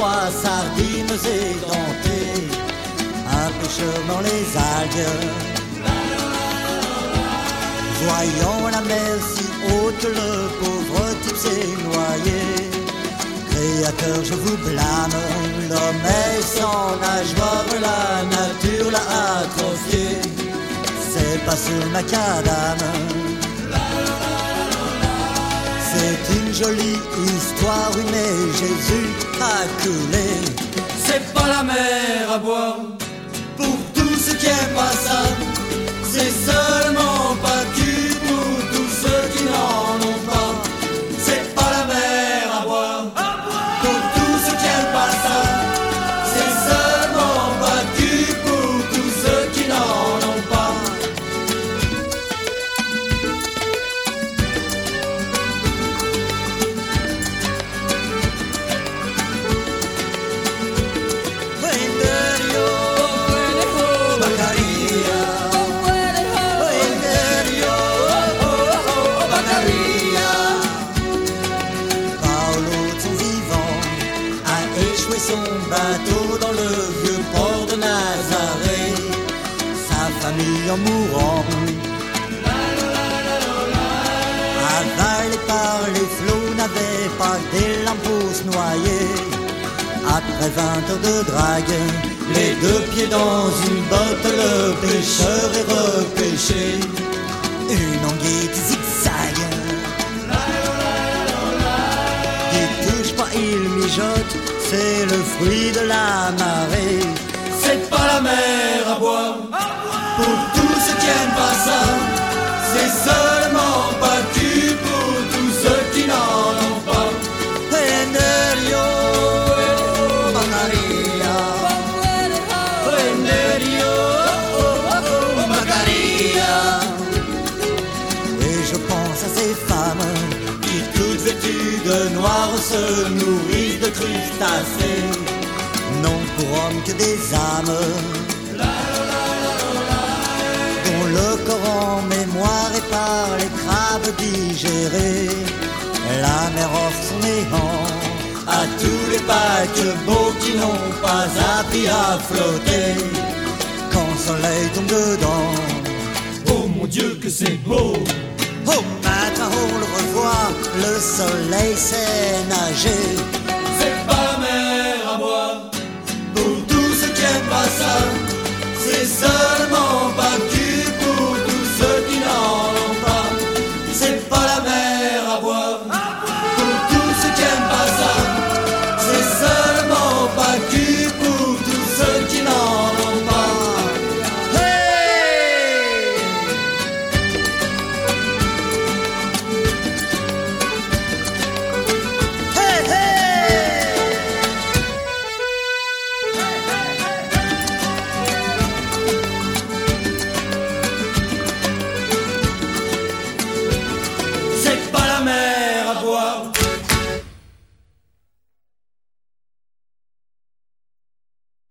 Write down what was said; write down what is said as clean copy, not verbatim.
pois, sardines édentées, un pêcheur dans les algues. Voyant la mer si haute, le pauvre type s'est noyé. Créateur, je vous blâme, l'homme est sans nage mort, la nature l'a atrophié. C'est pas sur macadam. C'est une jolie histoire, oui, mais Jésus a coulé. C'est pas la mer à boire Pour tous ceux qui aiment pas ça, c'est seulement pas cul pour tous ceux qui n'en ont pas. C'est pas la mer à boire Pour tous ceux qui aiment pas ça, c'est seulement pas cul pour tous ceux qui n'en ont pas. Son bateau dans le vieux port de Nazareth, sa famille en mourant, avalée par les flots, n'avait pas des lampes pour se noyer. Après 20 heures de drague, les deux pieds dans une botte, le pêcheur est repêché. Une anguille qui zigzague, qui touche pas, il mijote. C'est le fruit de la marée. C'est pas la mer à boire Pour tous ceux qui aiment pas ça, c'est seulement pas cul pour tous ceux qui n'en ont pas. Enerio, Macaria, Enerio, Macaria. Et je pense à ces femmes qui, toutes vêtues de noir, se nourrissent de crustacés, non pour hommes que des âmes, dont le corps en mémoire est par les crabes digérés. La mer offre son néant à tous les paquebots qui n'ont pas appris à flotter quand le soleil tombe dedans. Oh mon Dieu que c'est beau. Oh, matin on le revoit, le soleil sait nager. C'est pas